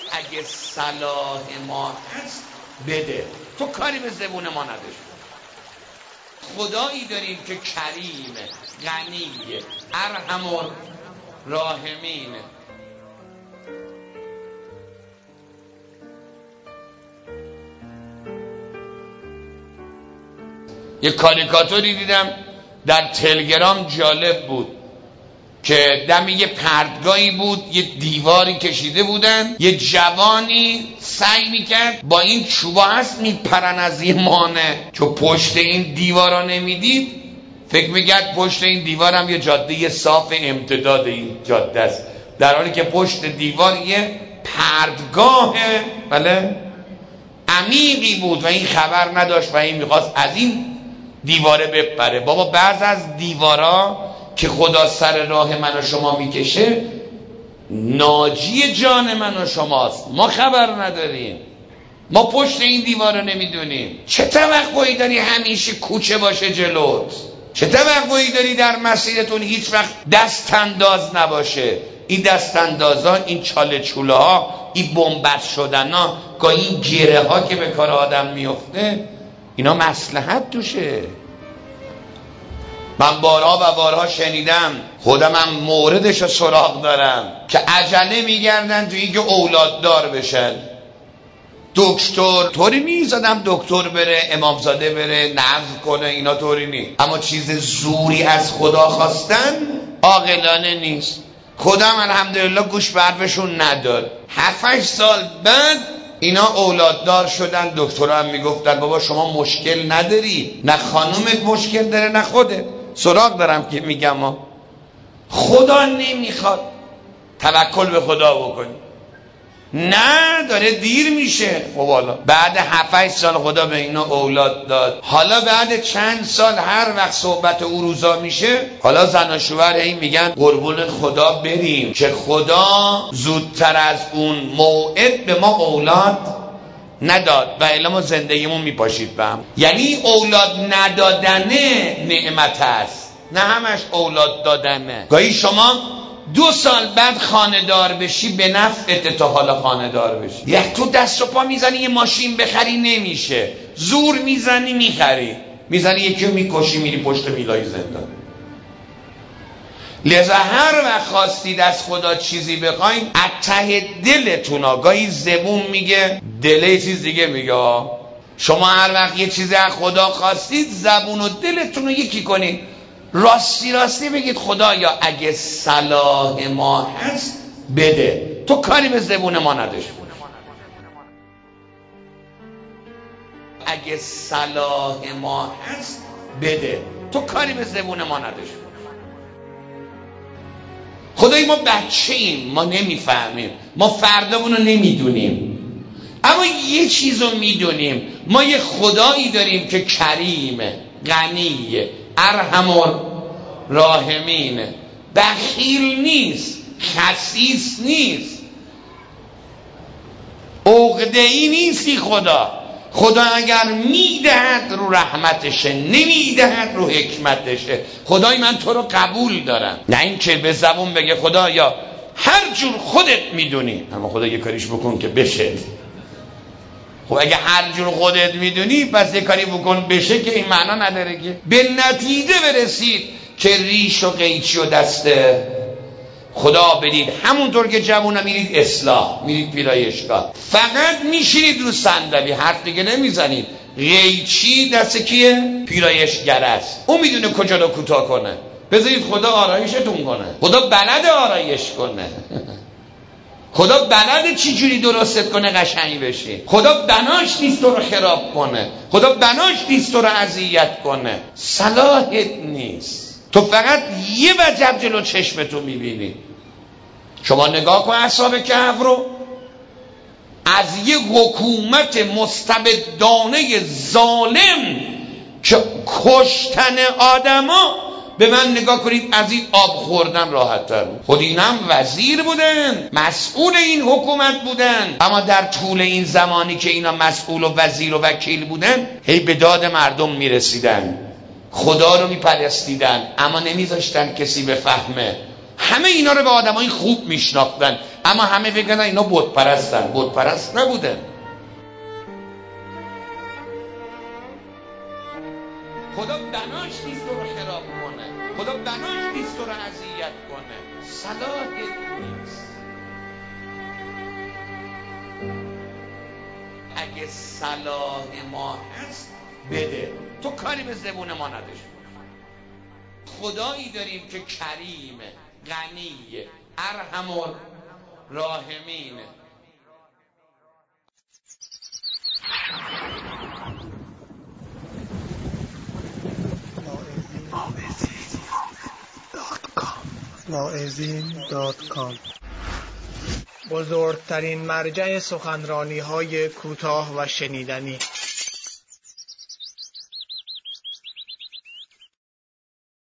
اگه صلاح ما هست بده، تو کاری به زبون ما نداشت. خدایی داریم که کریم، غنی، ارحم الراحمین. یه کاریکاتوری دیدم در تلگرام، جالب بود که دم یه پردگاهی بود، یه دیواری کشیده بودن، یه جوانی سعی میکرد با این چوبا هست میپرن از این مانع، چون پشت این دیوارا نمیدید فکر میکرد پشت این دیوارم یه جاده صاف امتداد این جاده است، در حالی که پشت دیوار یه پردگاه بله عمیقی بود و این خبر نداشت و این میخواست از این دیواره بپره. بابا بعض از دیوارا که خدا سر راه من و شما میکشه ناجی جان من و شماست، ما خبر نداریم، ما پشت این دیوار رو نمیدونیم. چه توقعی داری همیشه کوچه باشه جلوت؟ چه توقعی داری در مسیرتون هیچ وقت دست انداز نباشه؟ این دست اندازا، این چاله چوله ها، این بنبست شدن ها، گاه این گره ها که به کار آدم میفته، اینا مصلحت توشه. من بارها و بارها شنیدم، خودم هم موردش رو سراغ دارم، که عجله میگردن تو این که اولاد دار بشن. دکتر طوری میزدم دکتر بره، امامزاده بره نظر کنه، اینا طوری نیست. اما چیز زوری از خدا خواستن عاقلانه نیست. خدا هم الحمدلله گوش به حرفشون نداد. 7-8 سال بعد اینا اولاددار شدن. دکترها هم میگفتن بابا شما مشکل نداری، نه خانومت مشکل داره نه خودت. سراغ دارم که میگم خدا نمیخواد توکل به خدا بکنی، نه داره دیر میشه. خب حالا بعد 7-8 سال خدا به اینا اولاد داد، حالا بعد چند سال هر وقت صحبت او روزا میشه، حالا زن و شوهر این میگن قربون خدا بریم که خدا زودتر از اون موعد به ما اولاد نداد و الا ما زندگیمون میپاشید به هم. یعنی اولاد ندادنه نعمت است، نه همش اولاد دادنه. گاهی شما 2 سال بعد خانه دار بشی به نفعت تا حالا خانه دار بشی. یک تو دست و پا میزنی یه ماشین بخری نمیشه، زور میزنی میخری، میزنی یکی رو میکشی میری پشت میلای زندان. لذا هر وقت خواستید از خدا چیزی بخواین از ته دلتون، گاهی زبون میگه دله چیز دیگه میگه. شما هر وقت یه چیزی از خدا خواستید زبون و دلتون رو یکی کنید، راستی بگید خدایا اگه صلاح ما هست بده، تو کاری به زبون ما نداشت. اگه صلاح ما هست بده، تو کاری به زبون ما نداشت. خدای ما بچه ایم، ما نمیفهمیم، ما فردامون رو نمیدونیم، اما یه چیز رو میدونیم، ما یه خدایی داریم که کریمه، غنیه، ارحم الراحمین، بخیل نیست، خسیس نیست، عقده‌ای نیستی. خدا اگر میدهد رو رحمتشه، نمیدهد رو حکمتشه. خدای من تو رو قبول دارم، نه این که به زبون بگه خدایا هر جور خودت میدونی، اما خدا یه کاریش بکن که بشه. خب اگه هر جور خودت میدونی پس یه کاری بکن بشه، که این معنا نداره که به نتیجه برسید که ریش و قیچی و دست خدا بدید. همونطور که جوونا میرید اصلاح، میرید پیرایشگاه، فقط میشینید رو صندلی، حرف دیگه نمیزنید. قیچی دست کیه؟ پیرایشگر است، اون میدونه کجا رو کوتاه کنه. بذارید خدا آرایشتون کنه. خدا بلد آرایش کنه. خدا بلد چی جوری درستت کنه قشنگ بشی. خدا بناش نیست تو رو خراب کنه، خدا بناش نیست تو رو اذیت کنه. صلاحت نیست، تو فقط یه وجب جلو چشمتو میبینی. شما نگاه کن اصحاب کهف رو، از یه حکومت مستبدانه ظالم که کشتن آدما، به من نگاه کنید از این آب خوردن راحت تر بود. خود اینم وزیر بودن، مسئول این حکومت بودن، اما در طول این زمانی که اینا مسئول و وزیر و وکیل بودن هی به داد مردم میرسیدن، خدا رو میپرستیدن، اما نمیذاشتن کسی بفهمه. همه اینا رو به آدمای خوب میشناختن، اما همه فکر کردن اینا بت پرستن. بت پرست نبودن. خدا بناش نیست تو رو خراب کنه، خدا بناش نیست تو رو اذیت کنه، صلاح نیست. اگه صلاح ما هست بده، تو کاری به زبون ما نداشت. خدایی داریم که کریم، غنی، ارحم الراحمین. واعظین.com بزرگترین مرجع سخنرانی‌های کوتاه و شنیدنی.